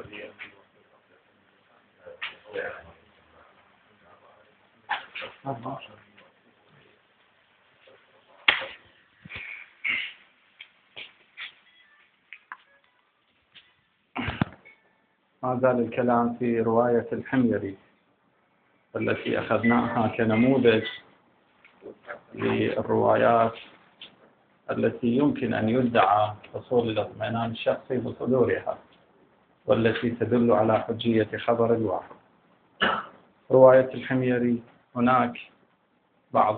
ما زال الكلام في رواية الحميري التي أخذناها كنموذج للروايات التي يمكن أن يدعى حصول الاطمئنان الشخصي بصدورها، والتي تدل على حجية خبر الواحد. رواية الحميري هناك بعض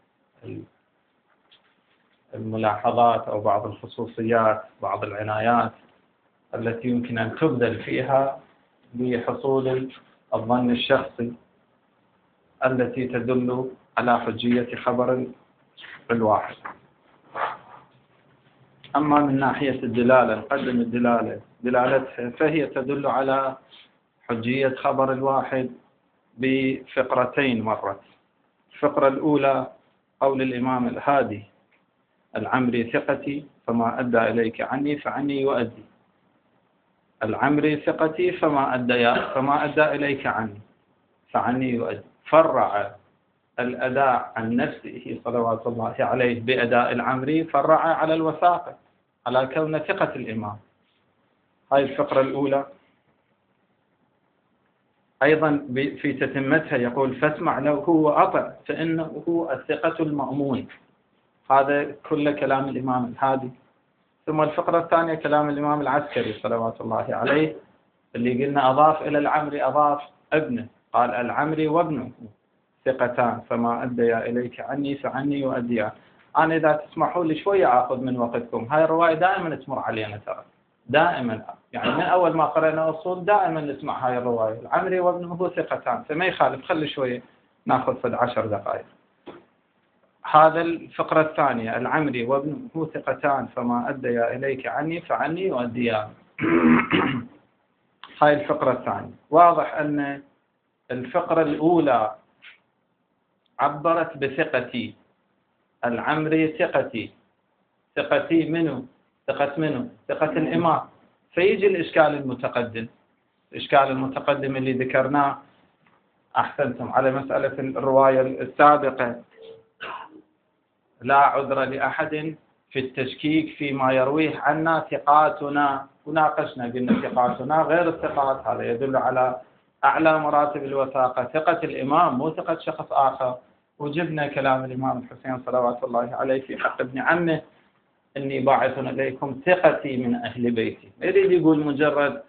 الملاحظات أو بعض الخصوصيات، بعض العنايات التي يمكن أن تبذل فيها لحصول الظن الشخصي التي تدل على حجية خبر الواحد. أما من ناحية الدلالة، نقدم دلالتها، فهي تدل على حجية خبر الواحد بفقرتين مرت. الفقرة الأولى قول الإمام الهادي: العمري ثقتي فما أدى إليك عني فعني يؤدي. العمري ثقتي فما أدى إليك عني فعني يؤدي. فرع الأداء عن نفسه صلوات الله عليه بأداء العمري، فرع على الوثاقة، على كون ثقة الإمام. هاي الفقرة الأولى. أيضا في تتمتها يقول: فاسمع له وأطع فإنه هو الثقة المأمون. هذا كل كلام الإمام الهادي. ثم الفقرة الثانية كلام الإمام العسكري صلوات الله عليه، اللي قلنا أضاف إلى العمري، أضاف ابنه، قال: العمري وابنه ثقتان فما أديا إليك عني فعني يؤديان. أنا إذا تسمحوا لي شوية آخذ من وقتكم. هاي الرواية دائما تمر علينا ترى، دائما، يعني من أول ما قرأنا أصول دائما نسمع هاي الرواية: العمري وابنه ثقتان. فما يخالف، خلي شوية ناخذ في 10 دقائق. هذا الفقرة الثانية: العمري وابنه ثقتان فما أديا إليك عني فعني يؤديان. هاي الفقرة الثانية. واضح أن الفقرة الأولى عبرت بثقتي، العمري ثقتي. ثقتي منه؟ ثقة منه؟ ثقة الإمام. فيجي الإشكال المتقدم، الإشكال المتقدم اللي ذكرناه، أحسنتم، على مسألة الرواية السابقة: لا عذر لأحد في التشكيك فيما يرويه عنا ثقاتنا. وناقشنا قلنا ثقاتنا غير الثقات، هذا يدل على أعلى مراتب الوثاقة، ثقة الإمام مو ثقة شخص آخر. وجبنا كلام الإمام الحسين صلوات الله عليه في حق ابن عمه: إني باعث إليكم ثقتي من أهل بيتي. ما يريد يقول مجرد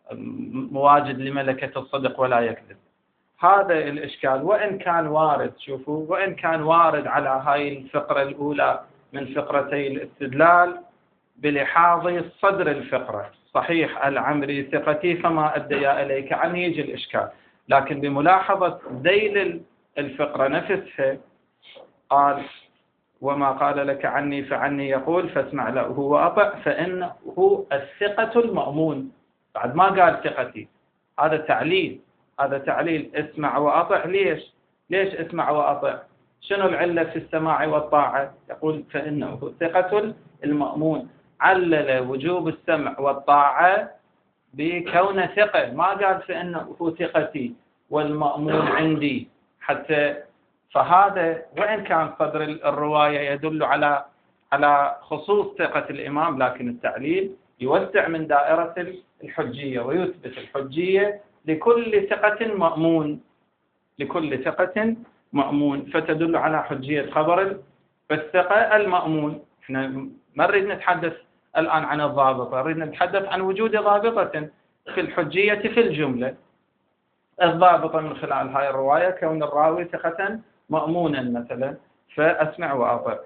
مواجد لملكة الصدق ولا يكذب. هذا الإشكال، وإن كان وارد، شوفوا، وإن كان وارد على هاي الفقرة الأولى من فقرتي الاستدلال بلحاظ صدر الفقرة، صحيح العمري ثقتي فما أديا إليك عني، يجي الإشكال. لكن بملاحظة ذيل الفقرة نفسها قال: وما قال لك عني فعني يقول فاسمع له وأطع فإنه الثقة المأمون. بعد ما قال ثقتي، هذا تعليل، هذا تعليل. اسمع وأطع. ليش اسمع وأطع؟ شنو العلة في السماع والطاعة؟ يقول فإنه الثقة المأمون. علل وجوب السمع والطاعة بكون ثقة، ما قال فإنه ثقتي والمأمون عندي. حتى فهذا وإن كان صدر الرواية يدل على خصوص ثقة الإمام، لكن التعليل يوسع من دائرة الحجية ويثبت الحجية لكل ثقة مأمون، لكل ثقة مأمون، فتدل على حجية خبر الثقة المأمون. احنا ما نريد نتحدث الآن عن الضابطة، نريد نتحدث عن وجود ضابطة في الحجية في الجملة. الضابطة من خلال هاي الرواية كون الراوي ثقة مأمونا مثلا، فأسمع وأطع.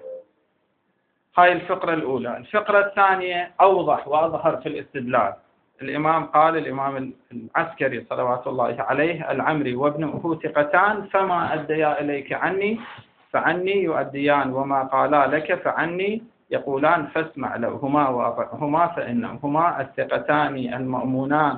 هاي الفقرة الأولى. الفقرة الثانية أوضح وأظهر في الاستدلال. الإمام قال، الإمام العسكري صلوات الله عليه: العمري وابنه ثقتان فما أديا إليك عني فعني يؤديان، وما قالا لك فعني يقولان فاسمع لهما وأطعهما فإنهما الثقتان المأمونان.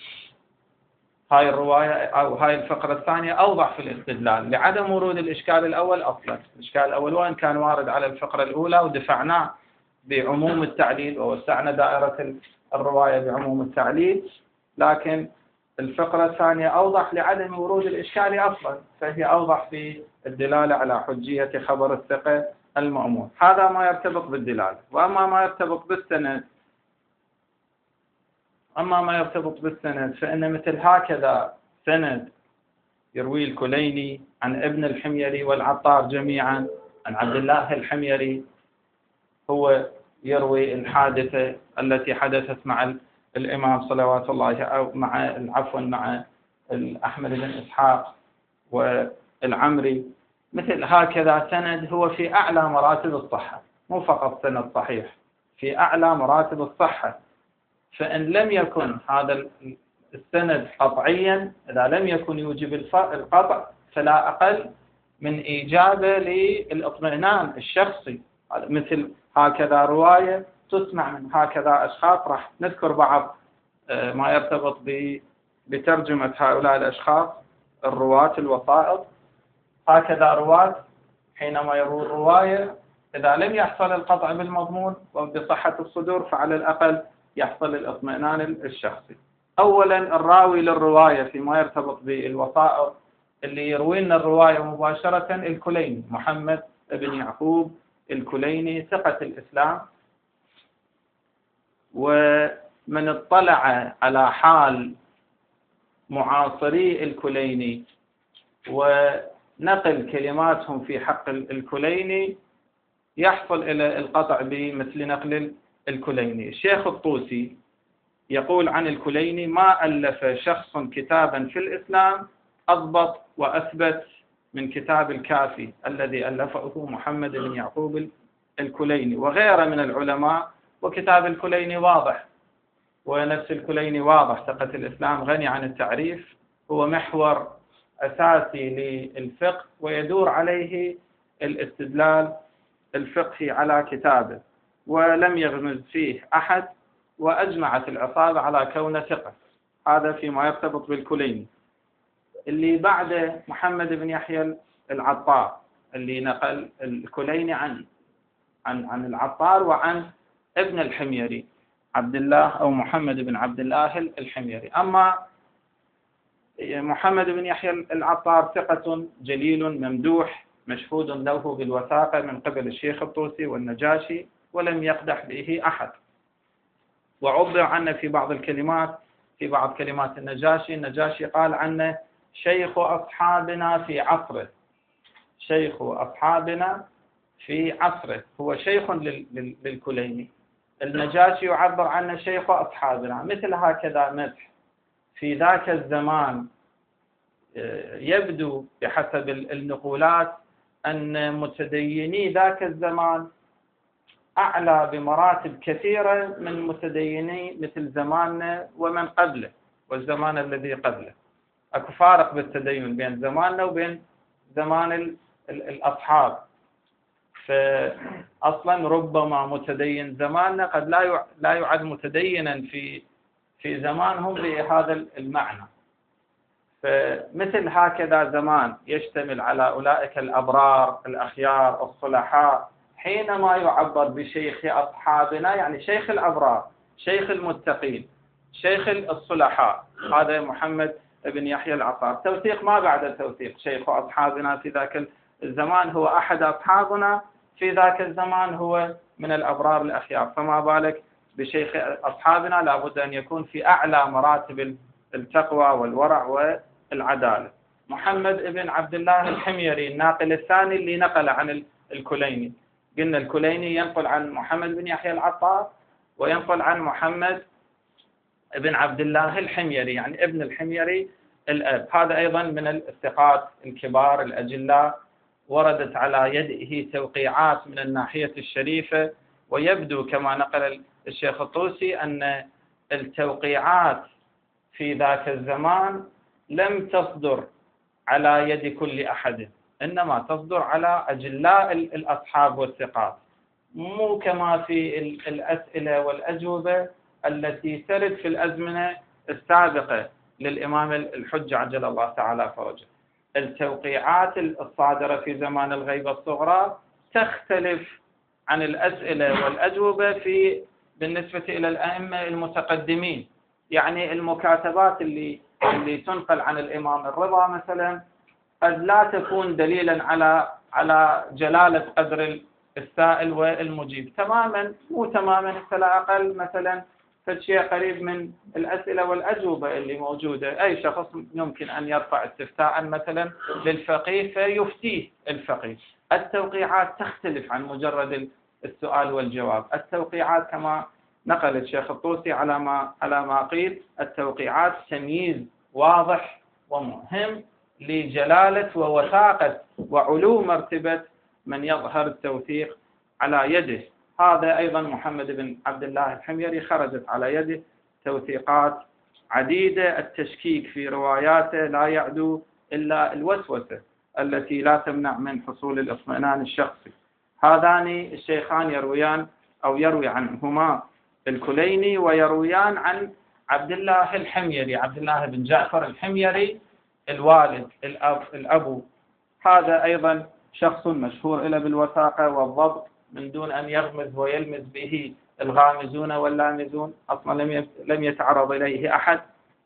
هاي الرواية أو هاي الفقرة الثانية أوضح في الاستدلال لعدم ورود الإشكال الأول أصلا. الإشكال الأول وإن كان وارد على الفقرة الأولى ودفعناه بعموم التعليل ووسعنا دائرة الرواية بعموم التعليل، لكن الفقرة الثانية أوضح لعدم ورود الإشكال أصلا، فهي أوضح في الدلالة على حجية خبر الثقة المأمون. هذا ما يرتبط بالدلالة. وأما ما يرتبط بالسند فإن مثل هكذا سند يروي الكليني عن ابن الحميري والعطار جميعا عن عبد الله الحميري، هو يروي الحادثة التي حدثت مع الإمام صلوات الله أو مع أحمد بن إسحاق والعمري. مثل هكذا سند هو في أعلى مراتب الصحة، مو فقط سند صحيح، في أعلى مراتب الصحة. فإن لم يكن هذا السند قطعيا، إذا لم يكن يوجب القطع، فلا أقل من إيجابه للإطمئنان الشخصي. مثل هكذا رواية تسمع من هكذا أشخاص، راح نذكر بعض ما يرتبط بترجمة هؤلاء الأشخاص الرواة الوسائط. هكذا رواة حينما يروي الرواية إذا لم يحصل القطع بالمضمون وبصحة الصدور، فعلى الأقل يحصل الاطمئنان الشخصي. أولا الراوي للرواية فيما يرتبط بالوسائط اللي يروي لنا الرواية مباشرة الكليني، محمد بن يعقوب الكليني ثقة الإسلام. ومن اطلع على حال معاصري الكليني ونقل كلماتهم في حق الكليني يحصل إلى القطع بمثل نقل الكليني. الشيخ الطوسي يقول عن الكليني: ما ألف شخص كتابا في الإسلام أضبط وأثبت من كتاب الكافي الذي ألفه محمد بن يعقوب الكليني وغيره من العلماء. وكتاب الكليني واضح، ونفس الكليني واضح، ثقة الإسلام غني عن التعريف، هو محور أساسي للفقه ويدور عليه الاستدلال الفقهي على كتابه، ولم يغمز فيه أحد، وأجمعت العصابة على كونه ثقة. هذا فيما يرتبط بالكليني. اللي بعده محمد بن يحيى العطار، اللي نقل الكليني عن العطار وعن ابن الحميري عبد الله أو محمد بن عبد الله الحميري. أما محمد بن يحيى العطار ثقة جليل ممدوح مشهود له بالوثاقة من قبل الشيخ الطوسي والنجاشي، ولم يقدح به أحد. وعبر عنه في بعض كلمات النجاشي قال عنه: شيخ أصحابنا في عصره. شيخ أصحابنا في عصره، هو شيخ للكليني. النجاشي يعبر عنه شيخ أصحابنا. مثل هكذا مدح في ذاك الزمان يبدو بحسب النقولات أن متديني ذاك الزمان أعلى بمراتب كثيرة من متديني مثل زماننا ومن قبله والزمان الذي قبله. أكو فارق بالتدين بين زماننا وبين زمان الأصحاب. فأصلا ربما متدين زماننا قد لا يعد متدينا في زمانهم بهذا المعنى. فمثل هكذا زمان يشتمل على أولئك الأبرار الأخيار الصلحاء، حينما يعبر بشيخ أصحابنا يعني شيخ الأبرار، شيخ المتقين، شيخ الصلحاء، هذا محمد بن يحيى العطار. توثيق ما بعد التوثيق. شيخ أصحابنا في ذاك الزمان هو أحد أصحابنا في ذاك الزمان، هو من الأبرار الأخيار، فما بالك بشيخ أصحابنا؟ لابد أن يكون في أعلى مراتب التقوى والورع والعدالة. محمد بن عبد الله الحميري الناقل الثاني اللي نقل عن الكليني. قلنا الكليني ينقل عن محمد بن يحيى العطار وينقل عن محمد بن عبد الله الحميري، يعني ابن الحميري الأب. هذا أيضا من الثقات الكبار الأجلاء، وردت على يده توقيعات من الناحية الشريفة. ويبدو كما نقل الشيخ الطوسي أن التوقيعات في ذاك الزمان لم تصدر على يد كل أحد، إنما تصدر على أجلاء الأصحاب والثقات، مو كما في الأسئلة والأجوبة التي ترد في الأزمنة السابقة للإمام الحجة عجل الله تعالى فرجه. التوقيعات الصادرة في زمان الغيبة الصغرى تختلف عن الأسئلة والأجوبة بالنسبة إلى الأئمة المتقدمين. يعني المكاتبات اللي تنقل عن الإمام الرضا مثلا قد لا تكون دليلا على جلالة قدر السائل والمجيب تماما، مو تماما، فلا أقل مثلا فالشيء قريب من الأسئلة والأجوبة اللي موجودة. أي شخص يمكن أن يرفع استفتاء مثلا للفقيه فيفتيه الفقيه. التوقيعات تختلف عن مجرد السؤال والجواب. التوقيعات كما نقل الشيخ الطوسي على ما قيل، التوقيعات تمييز واضح ومهم لجلالة ووثاقة وعلو مرتبة من يظهر التوثيق على يده. هذا أيضا محمد بن عبد الله الحميري خرجت على يده توثيقات عديدة. التشكيك في رواياته لا يعدو إلا الوسوسة التي لا تمنع من حصول الاطمئنان الشخصي. هذان الشيخان يرويان أو يروي عنهما الكليني ويرويان عن عبد الله الحميري، عبد الله بن جعفر الحميري الوالد الأبو. هذا أيضا شخص مشهور إلى بالوثاقة والضبط من دون أن يغمز ويلمز به الغامزون واللامزون، أصلا لم يتعرض إليه أحد.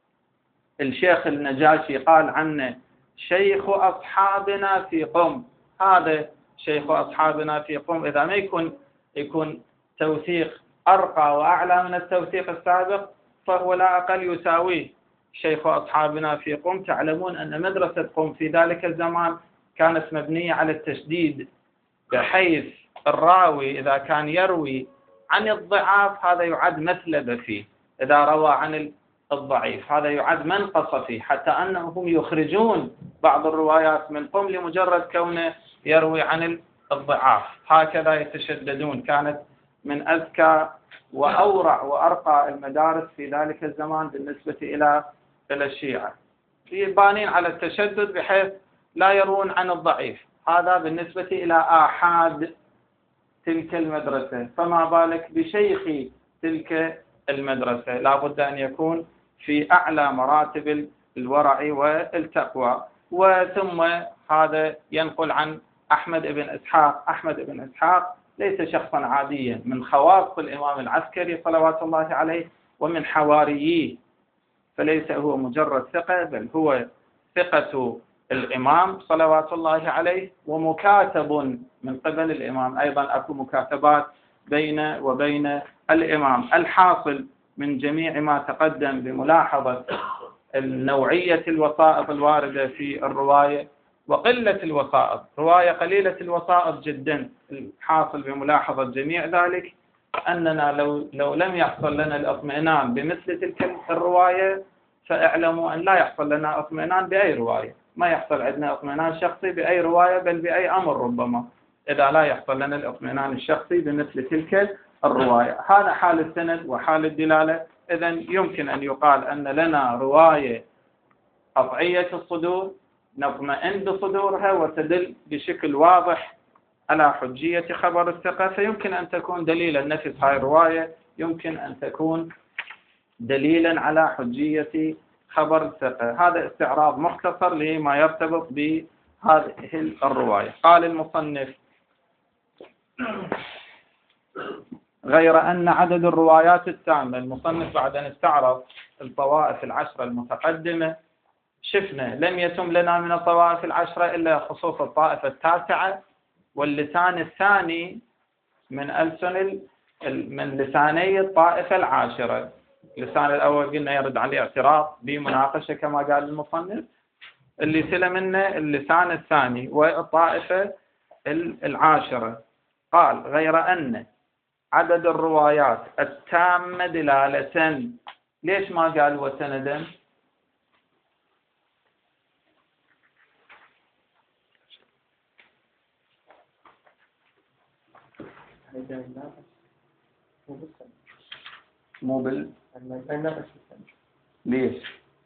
الشيخ النجاشي قال عنه شيخ أصحابنا في قم. هذا شيخ أصحابنا في قم إذا ما يكون توثيق أرقى وأعلى من التوثيق السابق فهو لا أقل يساويه. شيخ أصحابنا في قم، تعلمون أن مدرسة قم في ذلك الزمان كانت مبنية على التشديد، بحيث الراوي إذا كان يروي عن الضعاف هذا يعد مثلبة فيه، إذا روى عن الضعيف هذا يعد منقص فيه، حتى أنهم يخرجون بعض الروايات من قم لمجرد كونه يروي عن الضعاف. هكذا يتشددون. كانت من أذكى وأورع وأرقى المدارس في ذلك الزمان بالنسبة إلى الشيعة، بانين على التشدد بحيث لا يروون عن الضعيف. هذا بالنسبة إلى آحاد تلك المدرسة، فما بالك بشيخ تلك المدرسة؟ لا بد أن يكون في أعلى مراتب الورع والتقوى. وثم هذا ينقل عن أحمد بن إسحاق. أحمد بن إسحاق ليس شخصا عاديا، من خواص الإمام العسكري صلوات الله عليه ومن حوارييه، فليس هو مجرد ثقة بل هو ثقة الإمام صلوات الله عليه ومكاتب من قبل الإمام. أيضا أكو مكاتبات بين وبين الإمام. الحاصل من جميع ما تقدم بملاحظة النوعية الوسائط الواردة في الرواية وقلة الوسائط، رواية قليلة الوسائط جدا. الحاصل بملاحظة جميع ذلك أننا لو لم يحصل لنا الاطمئنان بمثل تلك الرواية فاعلموا أن لا يحصل لنا اطمئنان بأي رواية. ما يحصل عندنا اطمئنان شخصي بأي رواية بل بأي أمر ربما، إذا لا يحصل لنا الاطمئنان الشخصي بمثل تلك الرواية. هذا حال السند وحال الدلالة. إذن يمكن أن يقال أن لنا رواية قطعية الصدور نطمئن بصدورها وتدل بشكل واضح على حجية خبر الثقة، فيمكن أن تكون دليلا. نفس هاي الرواية يمكن أن تكون دليلا على حجية خبر الثقة. هذا استعراض مختصر لما يرتبط بهذه الرواية. قال المصنف: غير أن عدد الروايات التامة. المصنف بعد أن استعرض الطوائف العشرة المتقدمة شفنا لم يتم لنا من الطوائف العشرة إلا خصوص الطائفة التاسعة واللسان الثاني من لساني الطائفة العاشرة. اللسان الأول قلنا يرد عليه اعتراض بمناقشة كما قال المصنف، اللي سلم منه اللسان الثاني والطائفة العاشرة. قال: غير أن عدد الروايات التامة دلالة. ليش ما قال وسندا؟ مو بال ليش؟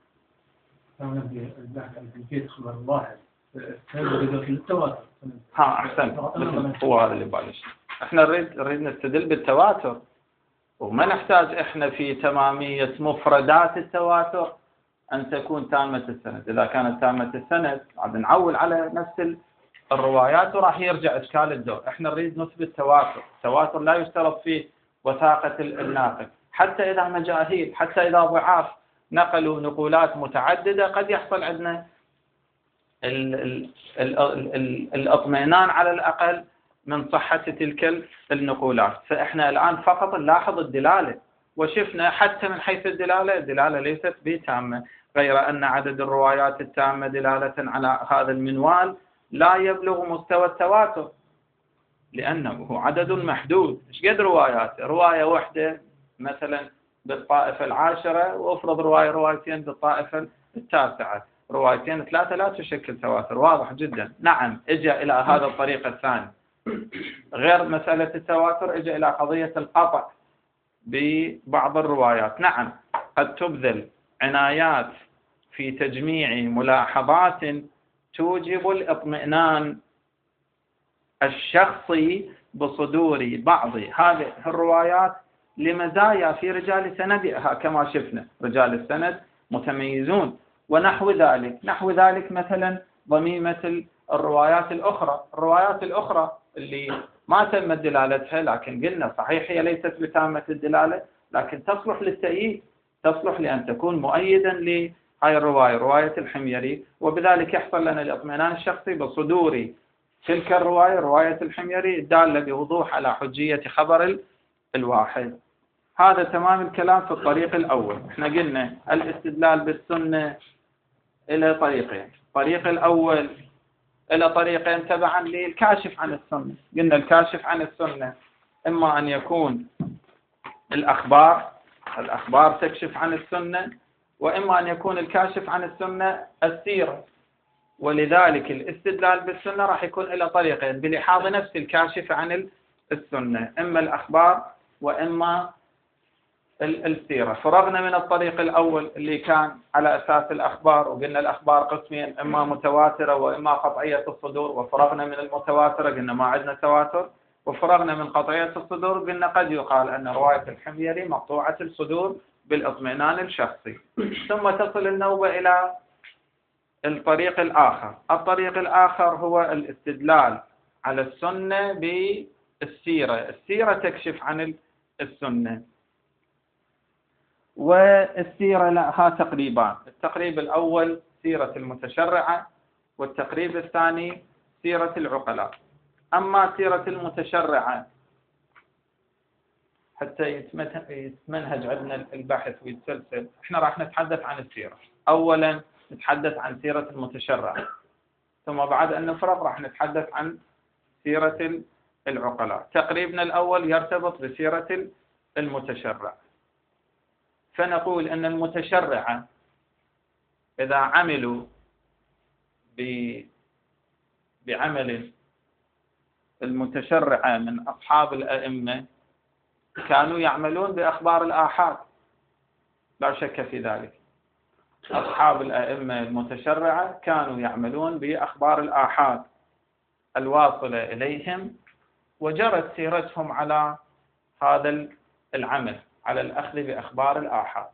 أحسن. هو هذا اللي بالش. احنا نريد نستدل بالتواتر، وما نحتاج احنا في تمامية مفردات التواتر أن تكون تامة السند. إذا كانت تامة السند عاد نعول على نفس الروايات وراح يرجع إشكال الدور. احنا نريد نثبت تواتر. التواتر لا يشترط فيه وثاقة الناقل. حتى إذا مجاهيل، حتى إذا ضعاف نقلوا نقولات متعددة، قد يحصل عندنا الاطمئنان على الأقل من صحة تلك النقولات. فإحنا الآن فقط نلاحظ الدلالة، وشفنا حتى من حيث الدلالة ليست بتامة، غير أن عدد الروايات التامة دلالة على هذا المنوال لا يبلغ مستوى التواتر، لأنه عدد محدود. ايش قد روايات؟ رواية واحدة مثلا بالطائفة العاشرة، وافرض روايتين بالطائفة التاسعة، روايتين ثلاثة لا تشكل تواتر، واضح جدا. نعم، اجى إلى هذا الطريق الثاني غير مسألة التواتر، اجى إلى قضية القطع ببعض الروايات. نعم، قد تبذل عنايات في تجميع ملاحظات توجب الاطمئنان الشخصي بصدور بعض هذه الروايات لمزايا في رجال سندها، كما شفنا رجال السند متميزون، ونحو ذلك مثلا ضميمة الروايات الأخرى اللي ما تمت دلالتها، لكن قلنا صحيح هي ليست بتامة الدلالة، لكن تصلح للتأييد، تصلح لأن تكون مؤيدا لهاي الرواية، رواية الحميري، وبذلك يحصل لنا الاطمئنان الشخصي بصدور تلك الرواية، رواية الحميري، الدالة بوضوح على حجية خبر الواحد. هذا تمام الكلام في الطريق الأول. احنا قلنا الاستدلال بالسنة إلى طريقين، الطريق الأول إلى طريقين تبعا للكاشف عن السنة. قلنا الكاشف عن السنة إما أن يكون الأخبار تكشف عن السنة، وإما أن يكون الكاشف عن السنة السيرة. ولذلك الاستدلال بالسنة راح يكون إلى طريقين بلحاظ نفس الكاشف عن السنة، إما الأخبار وإما السيرة. فرغنا من الطريق الأول اللي كان على أساس الأخبار، وقلنا الأخبار قسمين، إما متواترة وإما قطعية الصدور، وفرغنا من المتواترة قلنا ما عندنا تواتر، وفرغنا من قطعية الصدور قلنا قد يقال أن رواية الحميري مقطوعة الصدور بالإطمئنان الشخصي. ثم تصل النوبة إلى الطريق الآخر. الطريق الآخر هو الاستدلال على السنة بالسيرة. السيرة تكشف عن السنة، والسيرة لها تقريبان. التقريب الأول سيرة المتشرعة، والتقريب الثاني سيرة العقلاء. أما سيرة المتشرعة حتى يتمنهج عندنا البحث ويتسلسل، احنا راح نتحدث عن السيرة. أولا نتحدث عن سيرة المتشرعة، ثم بعد أن نفرغ راح نتحدث عن سيرة العقلاء. تقريبنا الأول يرتبط بسيرة المتشرع. فنقول أن المتشرعة إذا عملوا بعمل المتشرعة من أصحاب الأئمة كانوا يعملون بأخبار الآحاد، لا شك في ذلك. أصحاب الأئمة المتشرعة كانوا يعملون بأخبار الآحاد الواصلة إليهم، وجرت سيرتهم على هذا العمل، على الأخذ بأخبار الآحاد،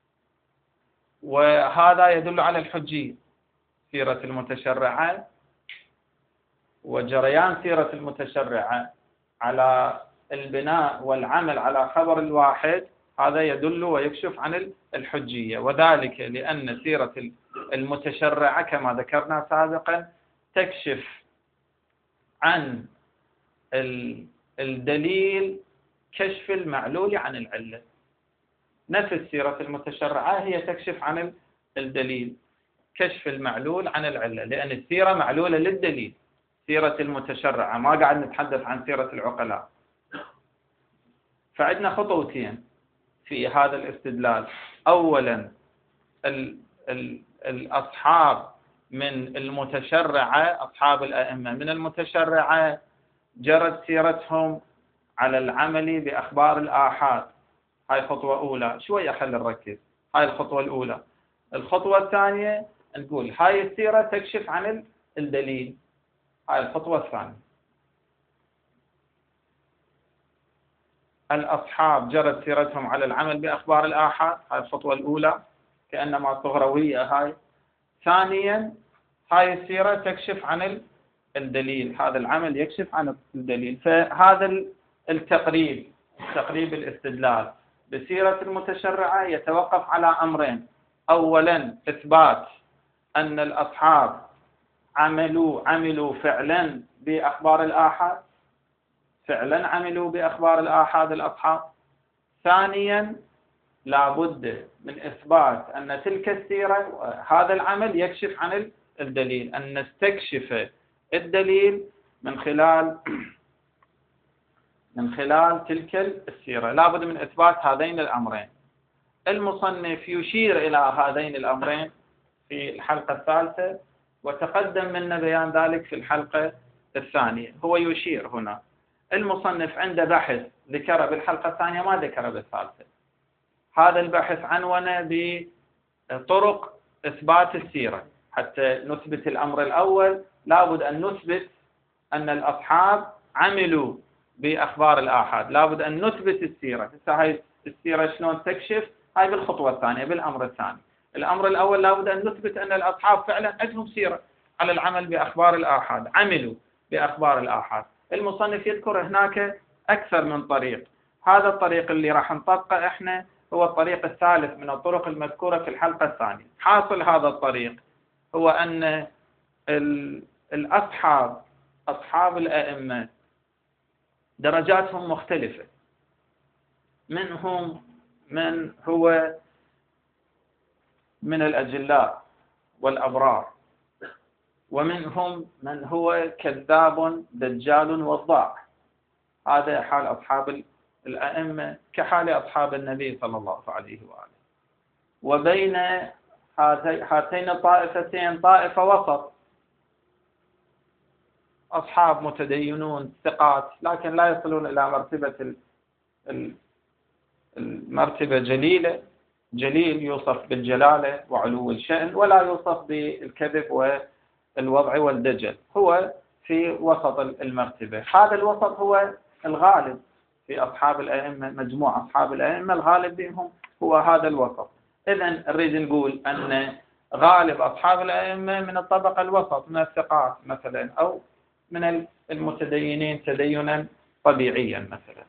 وهذا يدل على الحجية. سيرة المتشرعة وجريان سيرة المتشرعة على البناء والعمل على خبر الواحد، هذا يدل ويكشف عن الحجية، وذلك لأن سيرة المتشرعة كما ذكرنا سابقا تكشف عن الدليل كشف المعلول عن العلة. نفس سيرة المتشرعة هي تكشف عن الدليل كشف المعلول عن العلة، لأن السيرة معلولة للدليل. سيرة المتشرعة ما قاعد نتحدث عن سيرة العقلاء. فعندنا خطوتين في هذا الاستدلال. أولا الأصحاب من المتشرعة، أصحاب الأئمة من المتشرعة جرت سيرتهم على العمل بأخبار الآحاد. هاي خطوة أولى، شوية خل نركز. هاي الخطوة الأولى. الخطوة الثانية نقول هاي السيرة تكشف عن الدليل. هاي الخطوة الثانية. الأصحاب جرت سيرتهم على العمل بأخبار الآحاد، هاي الخطوة الأولى كأنما صغروية هاي. ثانيا هاي السيرة تكشف عن الدليل، هذا العمل يكشف عن الدليل. فهذا التقريب الاستدلال بسيرة المتشرعة يتوقف على أمرين: أولا إثبات أن الأصحاب عملوا فعلا بأخبار الآحاد، فعلا عملوا بأخبار الآحاد الأصحاب. ثانيا لا بد من إثبات أن تلك السيرة، هذا العمل يكشف عن الدليل، أن نستكشف الدليل من خلال تلك السيرة. لا بد من إثبات هذين الأمرين. المصنف يشير إلى هذين الأمرين في الحلقة الثالثة، وتقدم منا بيان ذلك في الحلقة الثانية. هو يشير هنا، المصنف عنده بحث ذكره بالحلقة الثانية ما ذكره بالثالثة. هذا البحث عنوانه بطرق إثبات السيرة. حتى نثبت الأمر الأول لابد أن نثبت أن الأصحاب عملوا بأخبار الآحاد، لابد أن نثبت السيرة. هاي السيرة شلون تكشف؟ هاي بالخطوة الثانية، بالأمر الثاني. الأمر الأول لابد أن نثبت أن الأصحاب فعلا عندهم سيرة على العمل بأخبار الآحاد، عملوا بأخبار الآحاد. المصنف يذكر هناك أكثر من طريق. هذا الطريق اللي راح نطبقه إحنا هو الطريق الثالث من الطرق المذكورة في الحلقة الثانية. حاصل هذا الطريق هو أن أصحاب الأئمة درجاتهم مختلفة. منهم من هو من الأجلاء والأبرار، ومنهم من هو كذاب دجال وضاع. هذا حال أصحاب الأئمة كحال أصحاب النبي صلى الله عليه وآله. وبين هاتين الطائفتين طائفة وسط، أصحاب متدينون ثقات لكن لا يصلون إلى مرتبة المرتبة جليل يوصف بالجلالة وعلو الشأن، ولا يوصف بالكذب والوضع والدجل، هو في وسط المرتبة. هذا الوسط هو الغالب في أصحاب الأئمة، مجموع أصحاب الأئمة الغالب بهم هو هذا الوسط. إذن نريد نقول أن غالب أصحاب الأئمة من الطبقة الوسط، من الثقات مثلا، أو من المتدينين تدينا طبيعيا مثلا.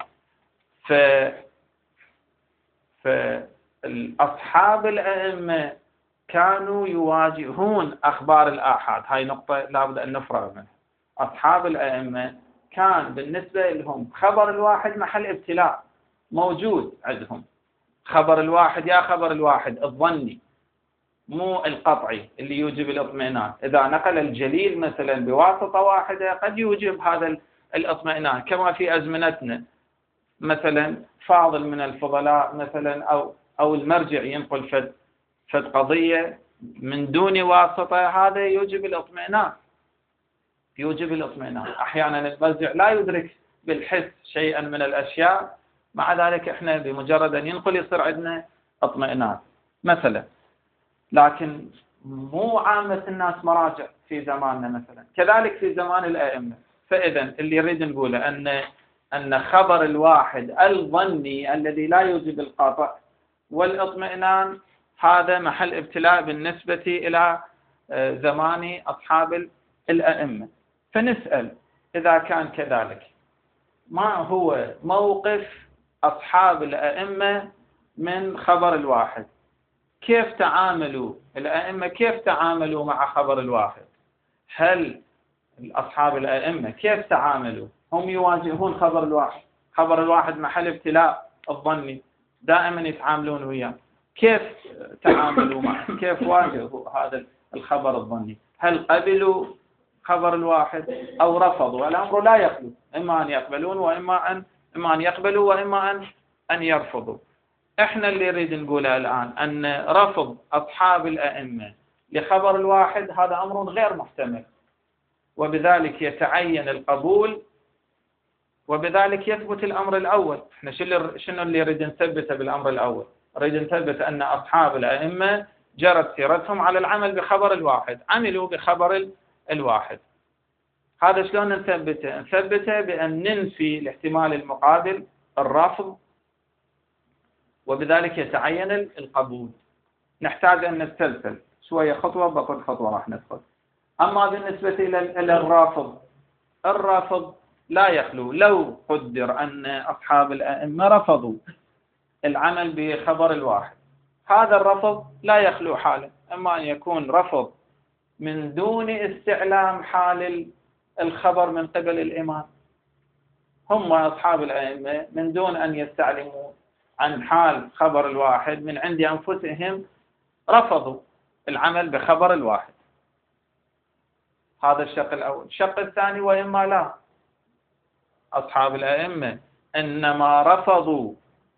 فالأصحاب الأئمة كانوا يواجهون أخبار الآحاد. هاي نقطة لابد أن نفرغ منها. أصحاب الأئمة كان بالنسبة لهم خبر الواحد محل ابتلاء موجود عندهم. خبر الواحد الظني، مو القطعي اللي يوجب الاطمئنان. إذا نقل الجليل مثلا بواسطة واحدة قد يوجب هذا الاطمئنان، كما في أزمنتنا مثلا فاضل من الفضلاء مثلا أو المرجع ينقل فد قضية من دون واسطة، هذا يوجب الاطمئنان. أحيانا المرجع لا يدرك بالحس شيئا من الأشياء، مع ذلك إحنا بمجرد أن ينقل يصير عندنا اطمئنان مثلا. لكن مو عامة الناس مراجع في زماننا مثلا، كذلك في زمان الأئمة. فإذا اللي يريد نقوله أن خبر الواحد الظني الذي لا يوجب القطع والاطمئنان هذا محل ابتلاء بالنسبة إلى زمان أصحاب الأئمة. فنسأل إذا كان كذلك، ما هو موقف أصحاب الأئمة من خبر الواحد؟ كيف تعاملوا الأئمة؟ كيف تعاملوا مع خبر الواحد؟ هل أصحاب الأئمة كيف تعاملوا؟ هم يواجهون خبر الواحد محل ابتلاء الظني، دائما يتعاملون وياه. كيف تعاملوا معه؟ كيف واجهوا هذا الخبر الظني؟ هل قبلوا خبر الواحد أو رفضوا؟ الأمر لا يخلو، إما أن يقبلون وإما أن يقبلوا وإما أن يرفضوا. إحنا اللي نريد نقوله الآن أن رفض أصحاب الأئمة لخبر الواحد هذا أمر غير محتمل، وبذلك يتعين القبول، وبذلك يثبت الأمر الأول. إحنا شنو اللي نريد نثبته بالأمر الأول؟ نريد نثبت أن أصحاب الأئمة جرت سيرتهم على العمل بخبر الواحد، عملوا بخبر الواحد. هذا شلون نثبته؟ نثبته بأن ننفي الاحتمال المقابل الرفض، وبذلك يتعين القبول. نحتاج أن نستلسل شوية خطوة بكل خطوة راح ندخل. أما بالنسبة إلى الرافض لا يخلو. لو قدر أن أصحاب الأئمة رفضوا العمل بخبر الواحد. هذا الرفض لا يخلو حالا، إما أن يكون رفض من دون استعلام حال الخبر من قبل الإمام، هم أصحاب الأئمة من دون أن يستعلموا عن حال خبر الواحد من عند أنفسهم رفضوا العمل بخبر الواحد. هذا الشق الأول. الشق الثاني وإما لا، أصحاب الأئمة إنما رفضوا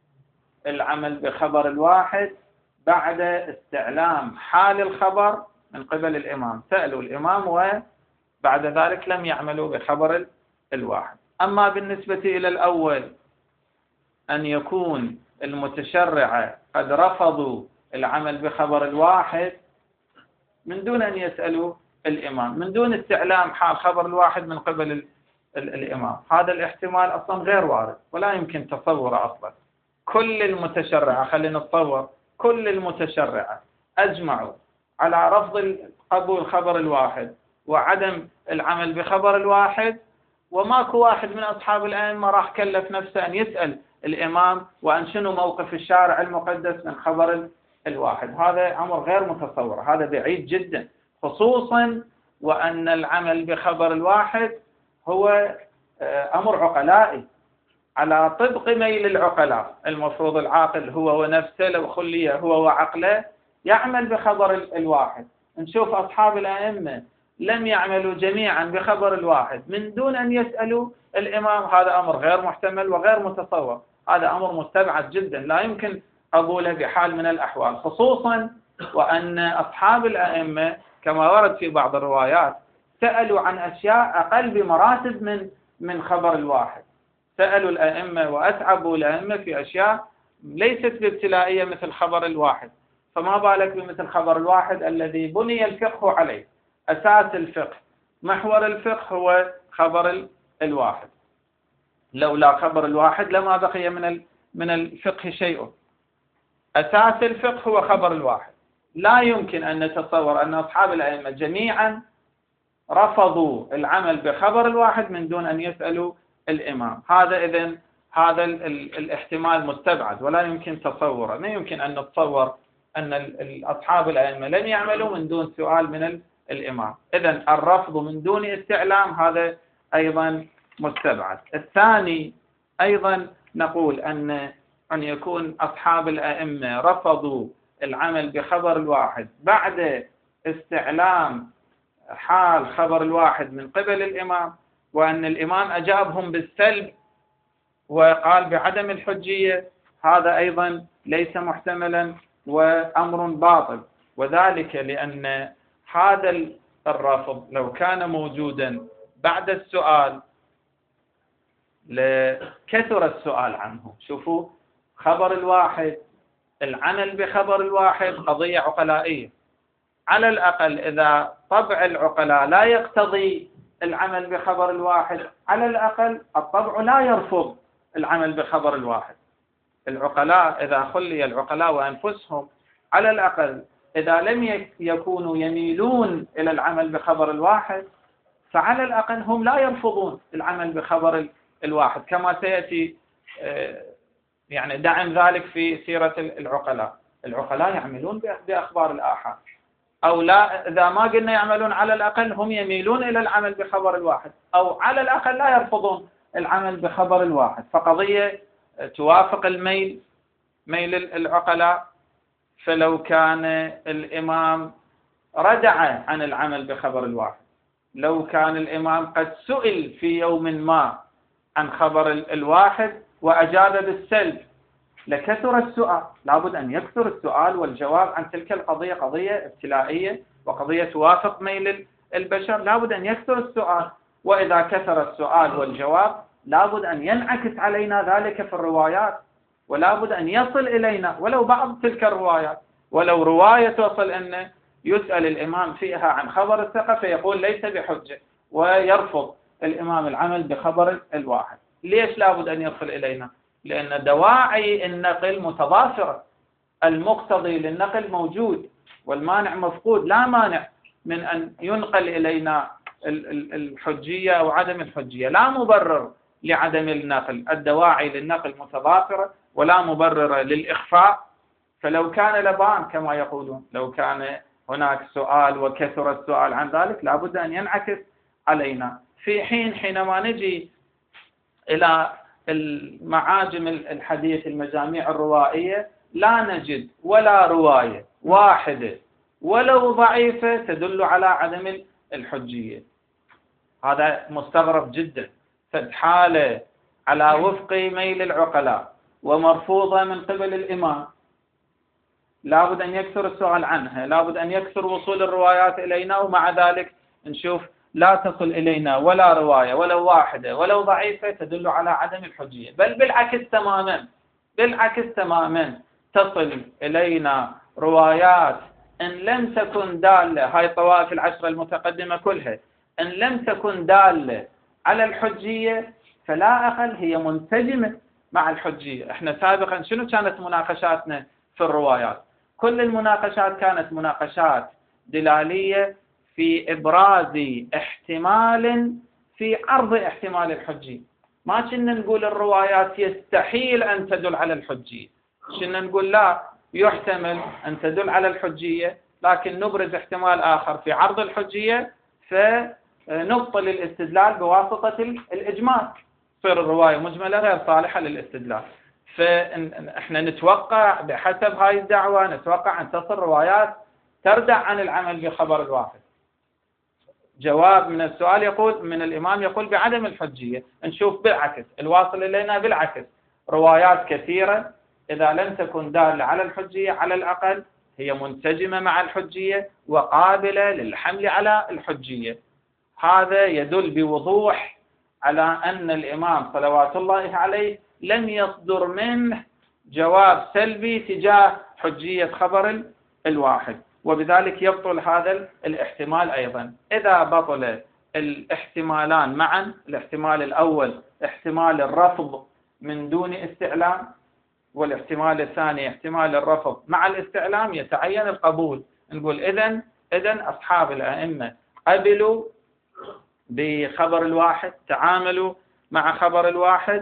العمل بخبر الواحد بعد استعلام حال الخبر من قبل الإمام، سألوا الإمام وبعد ذلك لم يعملوا بخبر الواحد. أما بالنسبة إلى الأول، أن يكون المتشرع قد رفضوا العمل بخبر الواحد من دون أن يسألوا الإمام، من دون استعلام حال خبر الواحد من قبل الإمام، هذا الاحتمال أصلا غير وارد ولا يمكن تصوره أصلا. كل المتشرعة، خلينا نتصور، كل المتشرعة أجمعوا على رفض قبول خبر الواحد وعدم العمل بخبر الواحد، وماكو واحد من أصحاب الأئمة راح كلف نفسه أن يسأل الإمام وأن شنو موقف الشارع المقدس من خبر الواحد. هذا أمر غير متصور، هذا بعيد جدا، خصوصا وأن العمل بخبر الواحد هو أمر عقلائي على طبق ميل العقلاء. المفروض العاقل هو ونفسه لو خلي هو وعقله يعمل بخبر الواحد. نشوف أصحاب الأئمة لم يعملوا جميعا بخبر الواحد من دون أن يسألوا الإمام، هذا أمر غير محتمل وغير متصور، هذا أمر مستبعد جدا لا يمكن قبوله بحال من الأحوال، خصوصا وأن أصحاب الأئمة كما ورد في بعض الروايات سألوا عن أشياء أقل بمراتب من خبر الواحد، سألوا الأئمة وأتعبوا الأئمة في أشياء ليست بابتلائية مثل خبر الواحد، فما بالك بمثل خبر الواحد الذي بني الفقه عليه. أساس الفقه، محور الفقه هو خبر الواحد، لولا خبر الواحد لما بقي من الفقه شيء. أساس الفقه هو خبر الواحد. لا يمكن أن نتصور أن أصحاب الأئمة جميعا رفضوا العمل بخبر الواحد من دون أن يسألوا الإمام. هذا إذن هذا الاحتمال مستبعد ولا يمكن تصوره. ما يمكن أن نتصور أن أصحاب الأئمة لم يعملوا من دون سؤال من الإمام. إذن الرفض من دون استعلام هذا أيضا مستبعد. الثاني أيضا نقول أن يكون أصحاب الأئمة رفضوا العمل بخبر الواحد بعد استعلام حال خبر الواحد من قبل الإمام، وأن الإمام أجابهم بالسلب وقال بعدم الحجية، هذا أيضا ليس محتملا وأمر باطل. وذلك لأن هذا الرفض لو كان موجودا بعد السؤال لكثر السؤال عنه. شوفوا، خبر الواحد، العمل بخبر الواحد قضية عقلائية، على الأقل إذا طبع العقلاء لا يقتضي العمل بخبر الواحد، على الأقل الطبع لا يرفض العمل بخبر الواحد. العقلاء إذا خلي العقلاء وأنفسهم، على الأقل إذا لم يكونوا يميلون إلى العمل بخبر الواحد، فعلى الأقل هم لا يرفضون العمل بخبر الواحد، كما سيأتي يعني دعم ذلك في سيرة العقلاء. العقلاء يعملون بأخبار الآحاد، أو لا، إذا ما قلنا يعملون، على الأقل هم يميلون إلى العمل بخبر الواحد، أو على الأقل لا يرفضون العمل بخبر الواحد. فقضية توافق ميل العقلاء. فلو كان الإمام ردع عن العمل بخبر الواحد، لو كان الإمام قد سئل في يوم ما عن خبر الواحد وأجاب بالسلب لكثر السؤال. لابد أن يكثر السؤال والجواب عن تلك القضية، قضية ابتلائية وقضية توافق ميل البشر، لابد أن يكثر السؤال. وإذا كثر السؤال والجواب لابد أن ينعكس علينا ذلك في الروايات، ولابد أن يصل إلينا ولو بعض تلك الروايات، ولو رواية توصل أن يسأل الإمام فيها عن خبر الثقة فيقول ليس بحجة ويرفض الإمام العمل بخبر الواحد. ليش لابد أن يصل إلينا؟ لأن دواعي النقل متضافرة، المقتضي للنقل موجود والمانع مفقود. لا مانع من أن ينقل إلينا الحجية أو عدم الحجية، لا مبرر لعدم النقل، الدواعي للنقل متضافرة ولا مبرر للإخفاء. فلو كان لبان كما يقولون، لو كان هناك سؤال وكثر السؤال عن ذلك لابد أن ينعكس علينا. في حينما نجي إلى المعاجم الحديث، المجاميع الروائية، لا نجد ولا رواية واحدة ولو ضعيفة تدل على عدم الحجية. هذا مستغرب جدا، فحالة على وفق ميل العقلاء ومرفوضة من قبل الإمام، لابد أن يكثر السؤال عنها، لابد أن يكثر وصول الروايات إلينا، ومع ذلك نشوف لا تصل إلينا ولا رواية ولو واحدة ولو ضعيفة تدل على عدم الحجية، بل بالعكس تماما تصل إلينا روايات إن لم تكن دالة، هاي الطوائف العشرة المتقدمة كلها إن لم تكن دالة على الحجية فلا أقل هي منسجمة مع الحجية. احنا سابقا شنو كانت مناقشاتنا في الروايات؟ كل المناقشات كانت مناقشات دلالية في إبراز احتمال في عرض احتمال الحجية. ما كنا نقول الروايات يستحيل أن تدل على الحجية، كنا نقول لا، يحتمل أن تدل على الحجية لكن نبرز احتمال آخر في عرض الحجية فنبطل الاستدلال بواسطة الإجمال، تصير الرواية مجملة غير صالحة للاستدلال. فإحنا نتوقع بحسب هاي الدعوة، نتوقع أن تصل روايات تردع عن العمل بخبر الواحد. جواب من السؤال يقول من الإمام يقول بعدم الحجية. نشوف بالعكس الواصل إلينا، بالعكس روايات كثيرة إذا لم تكن دالة على الحجية على الأقل هي منسجمة مع الحجية وقابلة للحمل على الحجية. هذا يدل بوضوح على أن الإمام صلوات الله عليه لم يصدر منه جواب سلبي تجاه حجية خبر الواحد، وبذلك يبطل هذا الاحتمال أيضا. إذا بطل الاحتمالان معا، الاحتمال الأول احتمال الرفض من دون استعلام، والاحتمال الثاني احتمال الرفض مع الاستعلام، يتعين القبول. نقول إذن أصحاب الأئمة قبلوا بخبر الواحد، تعاملوا مع خبر الواحد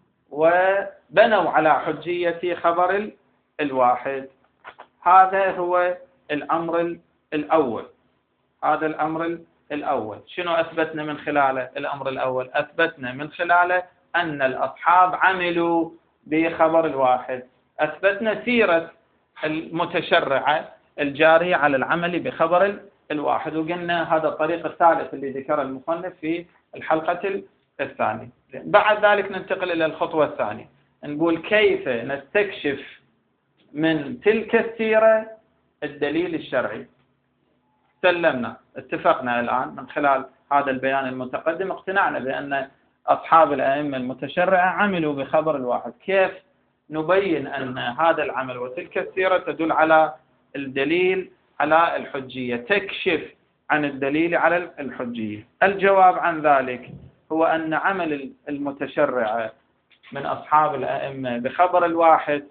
وبنوا على حجية خبر الواحد. هذا هو الأمر الأول. هذا الأمر الأول. شنو أثبتنا من خلاله؟ الأمر الأول أثبتنا من خلاله أن الأصحاب عملوا بخبر الواحد، أثبتنا سيرة المتشرعة الجارية على العمل بخبر الواحد، وقلنا هذا الطريق الثالث اللي ذكر المصنف في الحلقة الثانية. بعد ذلك ننتقل إلى الخطوة الثانية، نقول كيف نستكشف من تلك السيرة الدليل الشرعي. سلمنا، اتفقنا الآن من خلال هذا البيان المتقدم، اقتنعنا بأن أصحاب الأئمة المتشرعة عملوا بخبر الواحد. كيف نبين أن هذا العمل وتلك السيرة تدل على الدليل على الحجية، تكشف عن الدليل على الحجية؟ الجواب عن ذلك هو أن عمل المتشرعة من أصحاب الأئمة بخبر الواحد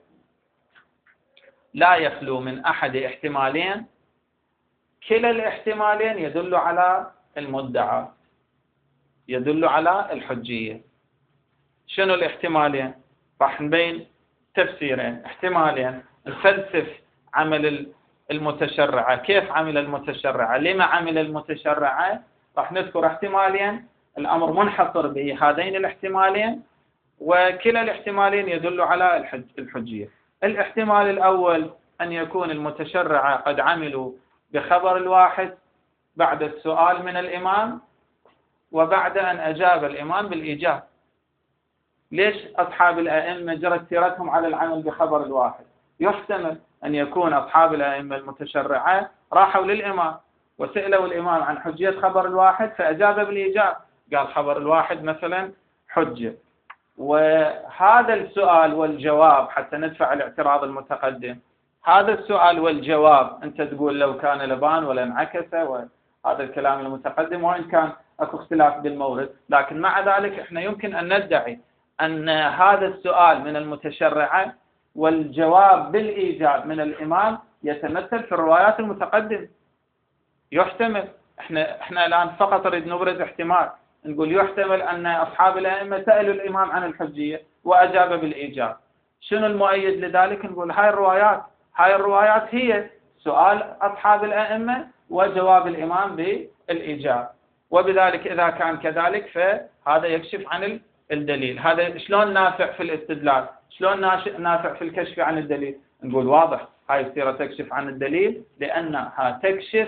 لا يخلو من أحد احتمالين، كلا الاحتمالين يدل على المدعى، يدل على الحجية. شنو الاحتمالين؟ راح نبين تفسيرين، احتمالين نفلسف عمل المتشرعة، كيف عمل المتشرعة، لما عمل المتشرعة، راح نذكر احتمالين الأمر منحصر بهذين الاحتمالين وكلا الاحتمالين يدل على الحجية. الاحتمال الأول أن يكون المتشرعة قد عملوا بخبر الواحد بعد السؤال من الإمام وبعد أن أجاب الإمام بالإيجاب. ليش أصحاب الأئمة جرت سيرتهم على العمل بخبر الواحد؟ يحتمل أن يكون أصحاب الأئمة المتشرعة راحوا للإمام وسألوا الإمام عن حجية خبر الواحد فأجاب بالإيجاب، قال خبر الواحد مثلا حجة. وهذا السؤال والجواب حتى ندفع الاعتراض المتقدم، هذا السؤال والجواب أنت تقول لو كان لبان ولا انعكس، وهذا الكلام المتقدم، وإن كان أكو اختلاف بالمورد، لكن مع ذلك إحنا يمكن أن ندعي أن هذا السؤال من المتشرعة والجواب بالإيجاب من الإمام يتمثل في الروايات المتقدمة. يحتمل، إحنا الآن فقط نريد نبرز احتمال، نقول يحتمل أن أصحاب الأئمة سألوا الإمام عن الحجية وأجاب بالإيجاب. شنو المؤيد لذلك؟ نقول هاي الروايات هي سؤال أصحاب الأئمة وجواب الإمام بالإيجاب، وبذلك إذا كان كذلك فهذا يكشف عن الدليل. هذا شلون نافع في الاستدلال؟ شلون نافع في الكشف عن الدليل؟ نقول واضح، هاي السيرة تكشف عن الدليل لأنها تكشف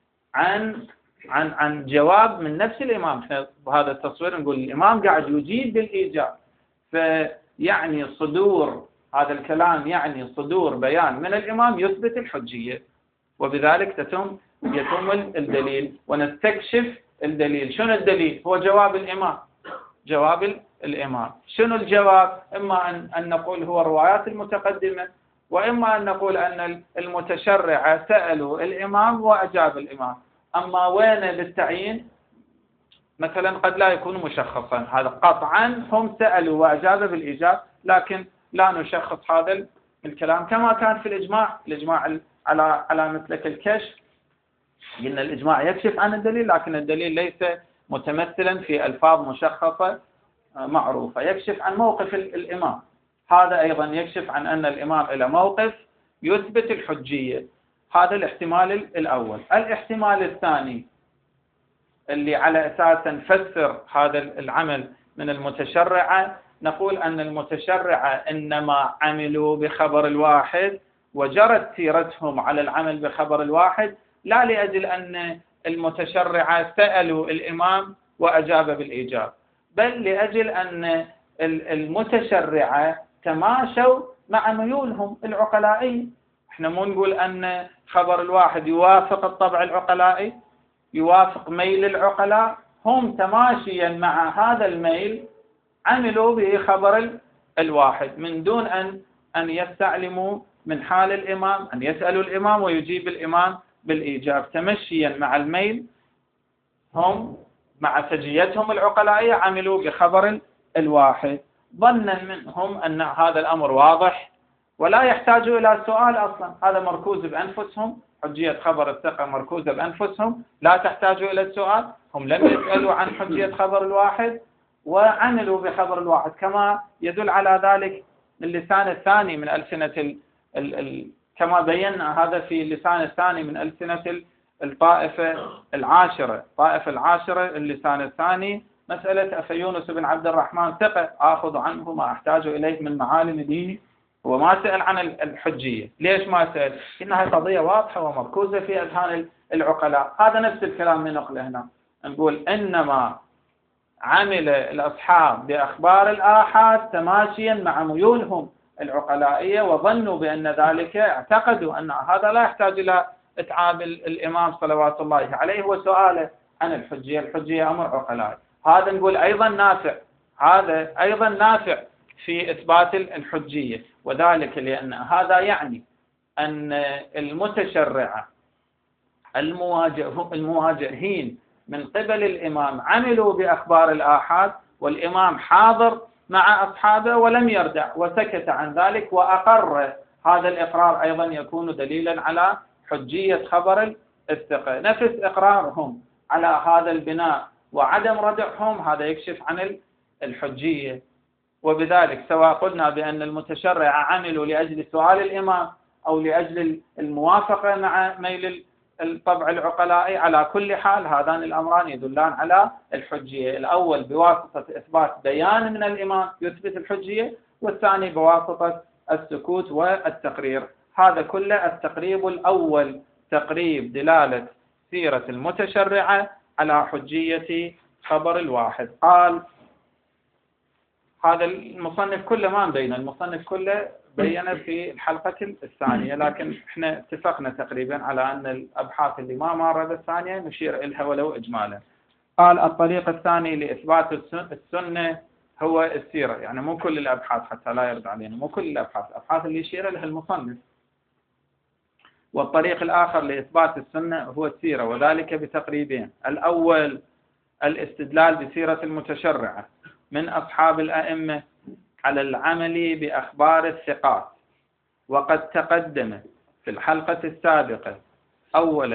عن جواب من نفس الإمام. بهذا التصوير نقول الإمام قاعد يجيب بالإيجاب، فيعني صدور هذا الكلام يعني صدور بيان من الإمام يثبت الحجية، وبذلك يتم الدليل ونستكشف الدليل. شنو الدليل؟ هو جواب الإمام. شنو الجواب؟ إما أن نقول هو الروايات المتقدمة، وإما أن نقول أن المتشرع سألوا الإمام وأجاب الإمام. أما وين بالتعيين؟ مثلا قد لا يكون مشخصا، هذا قطعا هم سألوا وأجاب بالإيجاب، لكن لا نشخص هذا الكلام كما كان في الإجماع على مسلك الكشف. قلنا الإجماع يكشف عن الدليل، لكن الدليل ليس متمثلا في ألفاظ مشخصة معروفة، يكشف عن موقف الإمام. هذا أيضا يكشف عن أن الإمام له موقف يثبت الحجية. هذا الاحتمال الأول. الاحتمال الثاني اللي على أساس نفسر هذا العمل من المتشرعة، نقول أن المتشرعة إنما عملوا بخبر الواحد وجرت سيرتهم على العمل بخبر الواحد، لا لأجل أن المتشرعة سألوا الإمام وأجاب بالإيجاب، بل لأجل أن المتشرعة تماشوا مع ميولهم العقلائي. احنا مو نقول أن خبر الواحد يوافق الطبع العقلائي، يوافق ميل العقلاء، هم تماشيا مع هذا الميل عملوا بخبر الواحد من دون أن يستعلموا من حال الإمام، أن يسألوا الإمام ويجيب الإمام بالإيجاب. تمشيا مع الميل هم مع سجيتهم العقلائية عملوا بخبر الواحد، ظنا منهم أن هذا الأمر واضح ولا يحتاج إلى سؤال أصلا. هذا مركوز بأنفسهم، حجية خبر الثقة مركوزة بأنفسهم لا تحتاج إلى السؤال. هم لم يسألوا عن حجية خبر الواحد وعملوا بخبر الواحد، كما يدل على ذلك اللسان الثاني من ألسنة كما بينا هذا في اللسان الثاني من ألسنة الطائفة العاشرة. اللسان الثاني مسألة أفيونس بن عبد الرحمن ثقة آخذ عنه ما أحتاج إليه من معالم ديني. هو ما سأل عن الحجية. ليش ما سأل؟ إنها قضية واضحة ومركوزة في أذهان العقلاء. هذا نفس الكلام من نقله هنا، نقول إنما عمل الأصحاب بأخبار الآحاد تماشيا مع ميولهم العقلائية، وظنوا بأن ذلك، اعتقدوا أن هذا لا يحتاج إلى إتعاب الإمام صلوات الله عليه وسؤاله عن الحجية. الحجية أمر عقلائي. هذا نقول أيضا نافع، هذا أيضا نافع في إثبات الحجية، وذلك لأن هذا يعني أن المتشرعة المواجهين من قبل الإمام عملوا بأخبار الآحاد، والإمام حاضر مع أصحابه ولم يردع وسكت عن ذلك وأقر. هذا الإقرار أيضا يكون دليلا على حجية خبر الثقة. نفس إقرارهم على هذا البناء وعدم ردعهم هذا يكشف عن الحجية. وبذلك سواء قلنا بأن المتشرع عملوا لأجل سؤال الإمام أو لأجل الموافقة مع ميل الطبع العقلائي، على كل حال هذان الأمران يدلان على الحجية. الأول بواسطة إثبات بيان من الإمام يثبت الحجية، والثاني بواسطة السكوت والتقرير. هذا كله التقريب الأول، تقريب دلالة سيرة المتشرعة على حجية خبر الواحد. قال هذا المصنف كله ما بين، المصنف كله بين في الحلقة الثانية، لكن احنا اتفقنا تقريبا على أن الأبحاث اللي ما مرت الثانية نشير إلها ولو إجمالا. قال الطريق الثاني لإثبات السنة هو السيرة، يعني مو كل الأبحاث حتى لا يرد علينا، مو كل الأبحاث اللي يشير لها المصنف. والطريق الآخر لإثبات السنة هو السيرة، وذلك بتقريبين. الأول الاستدلال بسيرة المتشرعة من أصحاب الأئمة على العمل بأخبار الثقات. وقد تقدم في الحلقة السابقة أولا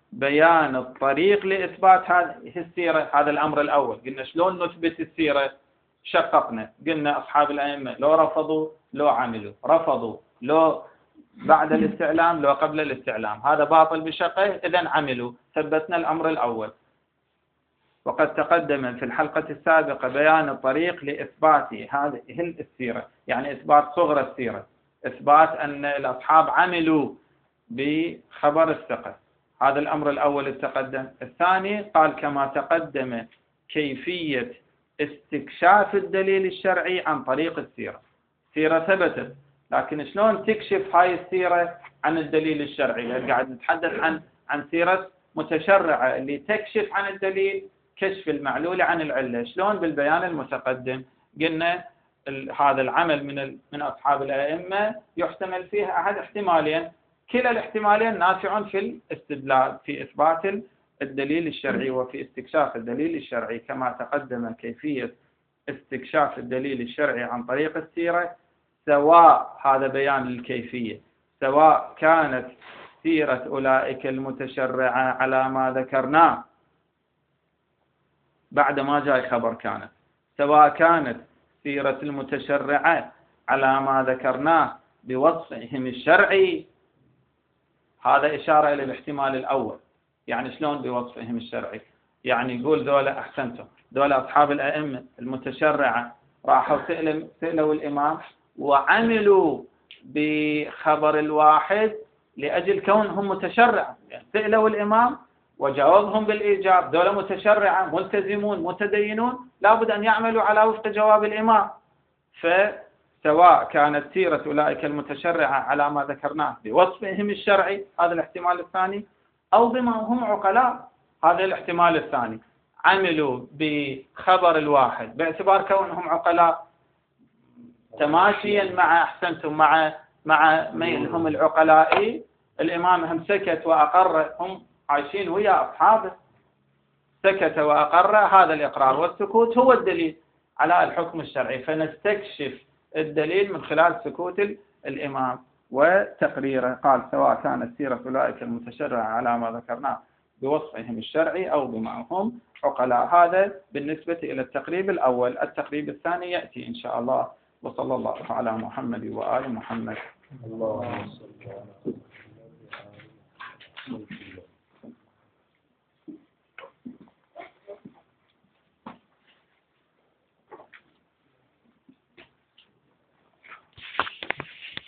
بيان الطريق لإثبات هذه السيرة. هذا الأمر الأول. قلنا شلون نثبت السيرة؟ شققنا، قلنا أصحاب الأئمة لو رفضوا لو عملوا، رفضوا لو بعد الاستعلام لو قبل الاستعلام، هذا باطل بشقه، إذن عملوا، ثبتنا الأمر الأول. وقد تقدم في الحلقة السابقة بيان الطريق لإثبات هذه السيرة، يعني إثبات صغر السيرة، إثبات أن الأصحاب عملوا بخبر الثقة. هذا الأمر الأول التقدم. الثاني قال كما تقدم كيفية استكشاف الدليل الشرعي عن طريق السيرة. سيرة ثبتت، لكن شلون تكشف هاي السيرة عن الدليل الشرعي؟ قاعد نتحدث عن سيرة متشرعة اللي تكشف عن الدليل، كشف المعلول عن العلة. شلون؟ بالبيان المتقدم. قلنا هذا العمل من أصحاب الأئمة يحتمل فيه أحد احتمالين، كلا الاحتمالين نافع في الاستدلال، في إثبات الدليل الشرعي وفي استكشاف الدليل الشرعي. كما تقدم كيفية استكشاف الدليل الشرعي عن طريق السيرة، سواء، هذا بيان للكيفية، سواء كانت سيرة أولئك المتشرعة على ما ذكرناه بعد ما جاء خبر كانت، سواء كانت سيرة المتشرعة على ما ذكرناه بوصفهم الشرعي. هذا إشارة إلى الاحتمال الأول. يعني شلون بوصفهم الشرعي؟ يعني يقول ذولا أحسنتم، ذولا أصحاب الأئمة المتشرعة راحوا سألوا الإمام وعملوا بخبر الواحد لأجل كونهم متشرعة، يعني سألوا الإمام وجاوبهم بالإيجاب، ذولا متشرعة ملتزمون متدينون، لابد أن يعملوا على وفق جواب الإمام. فسواء كانت سيرة أولئك المتشرعة على ما ذكرناه بوصفهم الشرعي، هذا الاحتمال الثاني، أو بما هم عقلاء، هذا الاحتمال الثاني. عملوا بخبر الواحد باعتبار كونهم عقلاء، تماشيا مع أحسنتم مع ميلهم العقلائي. الإمام هم سكت وأقر، هم عايشين ويا أصحابه، سكت وأقر، هذا الإقرار والسكوت هو الدليل على الحكم الشرعي. فنستكشف الدليل من خلال سكوت الإمام وتقريره. قال سواء كانت سيرة أولئك المتشرعة على ما ذكرناه بوصفهم الشرعي أو بما هم عقلاء. هذا بالنسبة إلى التقريب الأول. التقريب الثاني يأتي إن شاء الله. وصلى الله على محمد وآل محمد. اللهم صل على